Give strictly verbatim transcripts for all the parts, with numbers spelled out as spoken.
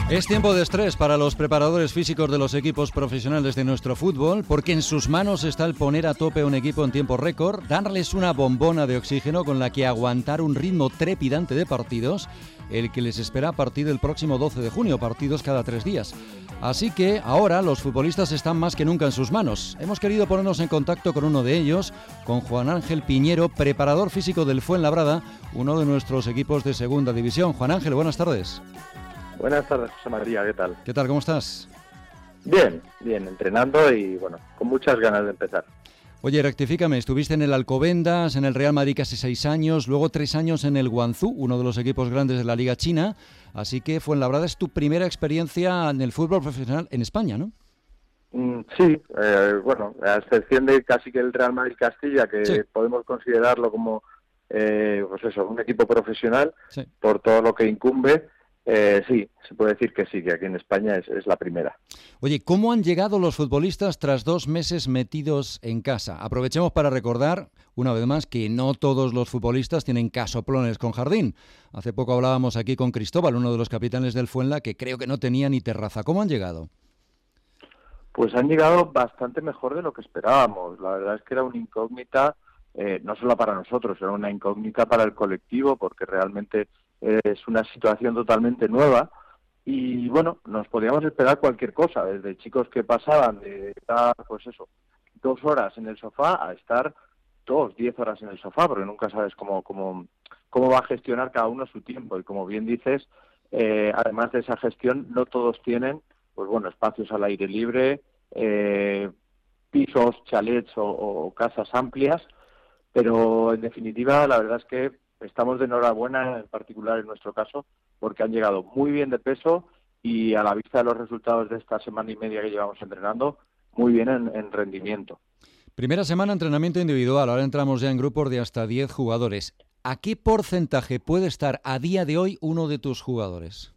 Es tiempo de estrés para los preparadores físicos de los equipos profesionales de nuestro fútbol, porque en sus manos está el poner a tope a un equipo en tiempo récord, darles una bombona de oxígeno con la que aguantar un ritmo trepidante de partidos, el que les espera a partir del próximo doce de junio, partidos cada tres días. Así que ahora los futbolistas están más que nunca en sus manos. Hemos querido ponernos en contacto con uno de ellos, con Juan Ángel Piñero, preparador físico del Fuenlabrada, uno de nuestros equipos de segunda división. Juan Ángel, buenas tardes. Buenas tardes, José María, ¿qué tal? ¿Qué tal? ¿Cómo estás? Bien, bien, entrenando y bueno, con muchas ganas de empezar. Oye, rectifícame, estuviste en el Alcobendas, en el Real Madrid casi seis años, luego tres años en el Guangzhou, uno de los equipos grandes de la Liga China, así que Fuenlabrada es tu primera experiencia en el fútbol profesional en España, ¿no? Mm, sí, eh, bueno, a excepción de casi que el Real Madrid Castilla, que sí. podemos considerarlo como, eh, pues eso, un equipo profesional, sí. por todo lo que incumbe. Eh, sí, se puede decir que sí, que aquí en España es, es la primera. Oye, ¿cómo han llegado los futbolistas tras dos meses metidos en casa? Aprovechemos para recordar, una vez más, que no todos los futbolistas tienen casoplones con jardín. Hace poco hablábamos aquí con Cristóbal, uno de los capitanes del Fuenla, que creo que no tenía ni terraza. ¿Cómo han llegado? Pues han llegado bastante mejor de lo que esperábamos. La verdad es que era una incógnita, eh, no solo para nosotros, era una incógnita para el colectivo, porque realmente es una situación totalmente nueva y bueno, nos podíamos esperar cualquier cosa, desde chicos que pasaban de estar, pues eso, dos horas en el sofá a estar dos, diez horas en el sofá, porque nunca sabes cómo, cómo, cómo va a gestionar cada uno su tiempo. Y como bien dices, eh, además de esa gestión, no todos tienen, pues bueno, espacios al aire libre, eh, pisos, chalets o, o casas amplias, pero en definitiva, la verdad es que estamos de enhorabuena, en particular en nuestro caso, porque han llegado muy bien de peso y a la vista de los resultados de esta semana y media que llevamos entrenando, muy bien en, en rendimiento. Primera semana entrenamiento individual, ahora entramos ya en grupos de hasta diez jugadores. ¿A qué porcentaje puede estar a día de hoy uno de tus jugadores?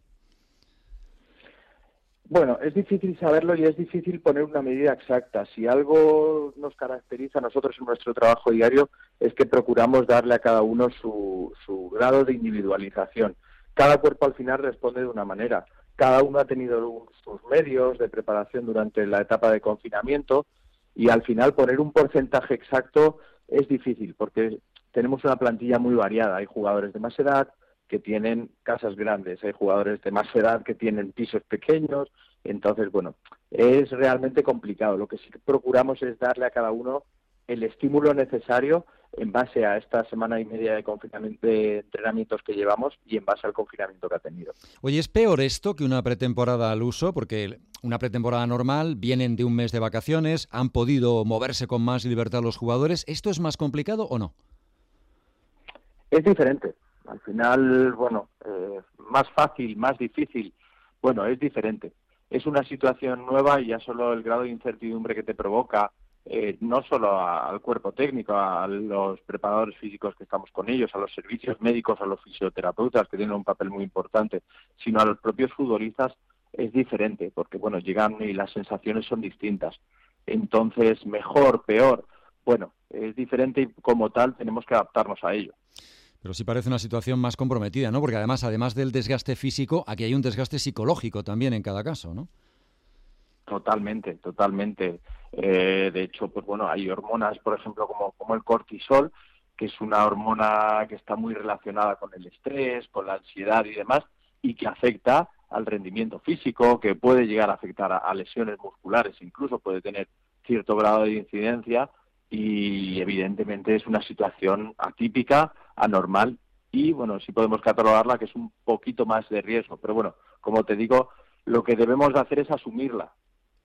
Bueno, es difícil saberlo y es difícil poner una medida exacta. Si algo nos caracteriza a nosotros en nuestro trabajo diario es que procuramos darle a cada uno su, su grado de individualización. Cada cuerpo al final responde de una manera. Cada uno ha tenido sus medios de preparación durante la etapa de confinamiento y al final poner un porcentaje exacto es difícil porque tenemos una plantilla muy variada. Hay jugadores de más edad que tienen casas grandes, hay jugadores de más edad que tienen pisos pequeños, entonces, bueno, es realmente complicado. Lo que sí que procuramos es darle a cada uno el estímulo necesario en base a esta semana y media de confinamiento, de entrenamientos que llevamos y en base al confinamiento que ha tenido. Oye, ¿es peor esto que una pretemporada al uso? Porque una pretemporada normal, vienen de un mes de vacaciones, han podido moverse con más libertad los jugadores. ¿Esto es más complicado o no? Es diferente. Al final, bueno, eh, más fácil, más difícil, bueno, es diferente. Es una situación nueva y ya solo el grado de incertidumbre que te provoca, eh, no solo a, al cuerpo técnico, a, a los preparadores físicos que estamos con ellos, a los servicios médicos, a los fisioterapeutas que tienen un papel muy importante, sino a los propios futbolistas, es diferente, porque bueno, llegan y las sensaciones son distintas. Entonces, mejor, peor, bueno, es diferente y como tal tenemos que adaptarnos a ello. Pero sí parece una situación más comprometida, ¿no? Porque además, además del desgaste físico, aquí hay un desgaste psicológico también en cada caso, ¿no? Totalmente, totalmente. Eh, de hecho, pues bueno, hay hormonas, por ejemplo, como, como el cortisol, que es una hormona que está muy relacionada con el estrés, con la ansiedad y demás, y que afecta al rendimiento físico, que puede llegar a afectar a, a lesiones musculares, incluso puede tener cierto grado de incidencia, y evidentemente es una situación atípica, anormal, y bueno, sí podemos catalogarla que es un poquito más de riesgo, pero bueno, como te digo, lo que debemos de hacer es asumirla.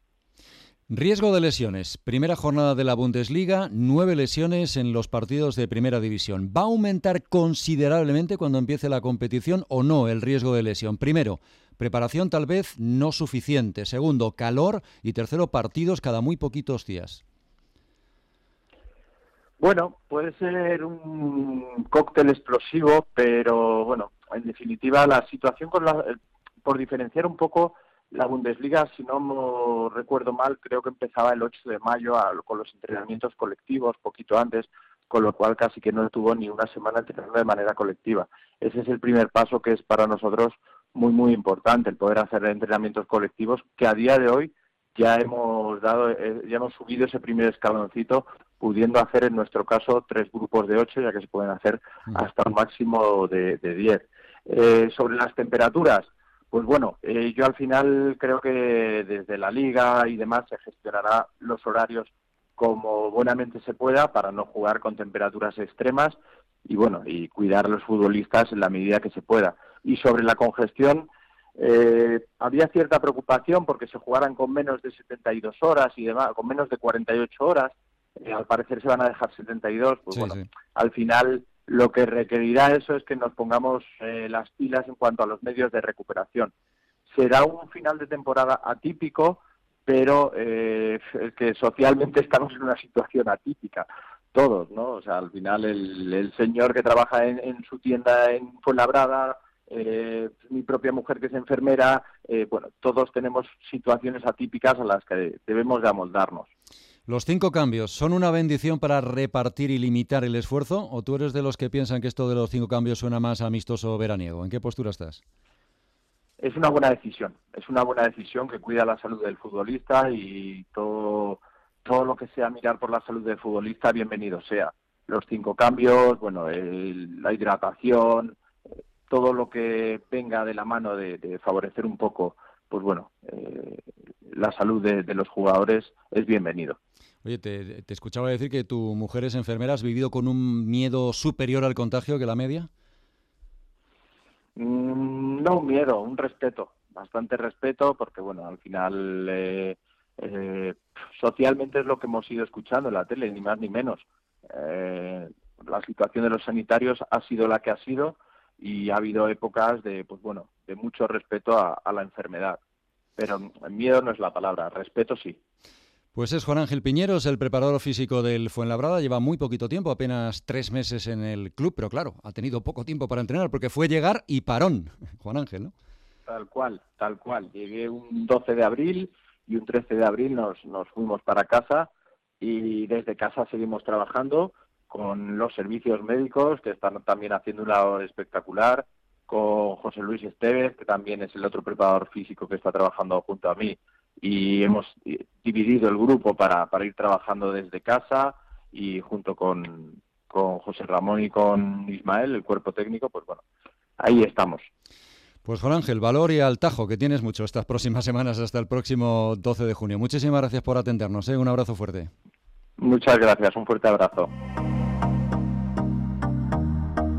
Riesgo de lesiones. Primera jornada de la Bundesliga, nueve lesiones en los partidos de Primera División. ¿Va a aumentar considerablemente cuando empiece la competición o no el riesgo de lesión? Primero, preparación tal vez no suficiente. Segundo, calor. Y tercero, partidos cada muy poquitos días. Bueno, puede ser un cóctel explosivo, pero bueno, en definitiva la situación con la, por diferenciar un poco la Bundesliga, si no me recuerdo mal, creo que empezaba el ocho de mayo a, con los entrenamientos colectivos, poquito antes, con lo cual casi que no estuvo ni una semana entrenando de manera colectiva. Ese es el primer paso que es para nosotros muy, muy importante el poder hacer entrenamientos colectivos, que a día de hoy ya hemos dado, eh, ya hemos subido ese primer escaloncito, pudiendo hacer en nuestro caso tres grupos de ocho, ya que se pueden hacer hasta un máximo de, de diez. Eh, sobre las temperaturas, pues bueno, eh, yo al final creo que desde la liga y demás se gestionará los horarios como buenamente se pueda para no jugar con temperaturas extremas y bueno, y cuidar a los futbolistas en la medida que se pueda. Y sobre la congestión, eh, había cierta preocupación porque se jugaran con menos de setenta y dos horas y demás, con menos de cuarenta y ocho horas, eh, al parecer se van a dejar setenta y dos, pues sí, bueno, sí. Al final lo que requerirá eso es que nos pongamos eh, las pilas en cuanto a los medios de recuperación. Será un final de temporada atípico, pero eh, es que socialmente estamos en una situación atípica, todos, ¿no? O sea, al final el, el señor que trabaja en, en su tienda en Fuenlabrada, eh, mi propia mujer que es enfermera, eh, bueno, todos tenemos situaciones atípicas a las que debemos de amoldarnos. ¿Los cinco cambios son una bendición para repartir y limitar el esfuerzo? ¿O tú eres de los que piensan que esto de los cinco cambios suena más amistoso veraniego? ¿En qué postura estás? Es una buena decisión, es una buena decisión que cuida la salud del futbolista y todo, todo lo que sea mirar por la salud del futbolista, bienvenido sea. Los cinco cambios, bueno, el, la hidratación, todo lo que venga de la mano de, de favorecer un poco, pues bueno, eh, la salud de, de los jugadores es bienvenido. Oye, te, te escuchaba decir que tu mujer es enfermera. ¿Has vivido con un miedo superior al contagio que la media? Mm, no un miedo, un respeto, bastante respeto, porque bueno, al final eh, eh, socialmente es lo que hemos ido escuchando en la tele, ni más ni menos. Eh, la situación de los sanitarios ha sido la que ha sido y ha habido épocas de, pues bueno, de mucho respeto a, a la enfermedad. Pero miedo no es la palabra, respeto sí. Pues es Juan Ángel Piñeros, el preparador físico del Fuenlabrada. Lleva muy poquito tiempo, apenas tres meses en el club, pero claro, ha tenido poco tiempo para entrenar porque fue llegar y parón. Juan Ángel, ¿no? Tal cual, tal cual. Llegué un doce de abril y un trece de abril nos, nos fuimos para casa y desde casa seguimos trabajando con los servicios médicos que están también haciendo una labor espectacular, con José Luis Estevez, que también es el otro preparador físico que está trabajando junto a mí. Y hemos dividido el grupo para, para ir trabajando desde casa y junto con, con José Ramón y con Ismael, el cuerpo técnico, pues bueno, ahí estamos. Pues Juan Ángel, valor y al tajo, que tienes mucho estas próximas semanas hasta el próximo doce de junio. Muchísimas gracias por atendernos, ¿eh? Un abrazo fuerte. Muchas gracias, un fuerte abrazo.